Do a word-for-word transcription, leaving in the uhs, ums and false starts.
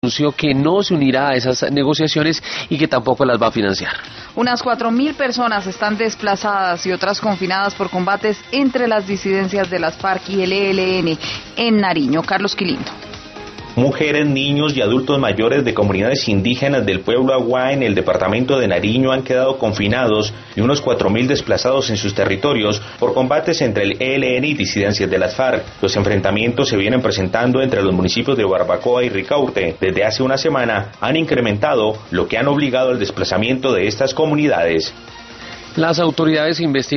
anunció que no se unirá a esas negociaciones y que tampoco las va a financiar. Unas cuatro mil personas están desplazadas y otras confinadas por combates entre las disidencias de las FARC y el E L N en Nariño. Carlos Quilindo. Mujeres, niños y adultos mayores de comunidades indígenas del pueblo Aguá en el departamento de Nariño han quedado confinados y unos cuatro mil desplazados en sus territorios por combates entre el E L N y disidencias de las FARC. Los enfrentamientos se vienen presentando entre los municipios de Barbacoa y Ricaurte. Desde hace una semana han incrementado, lo que han obligado al desplazamiento de estas comunidades. Las autoridades investigan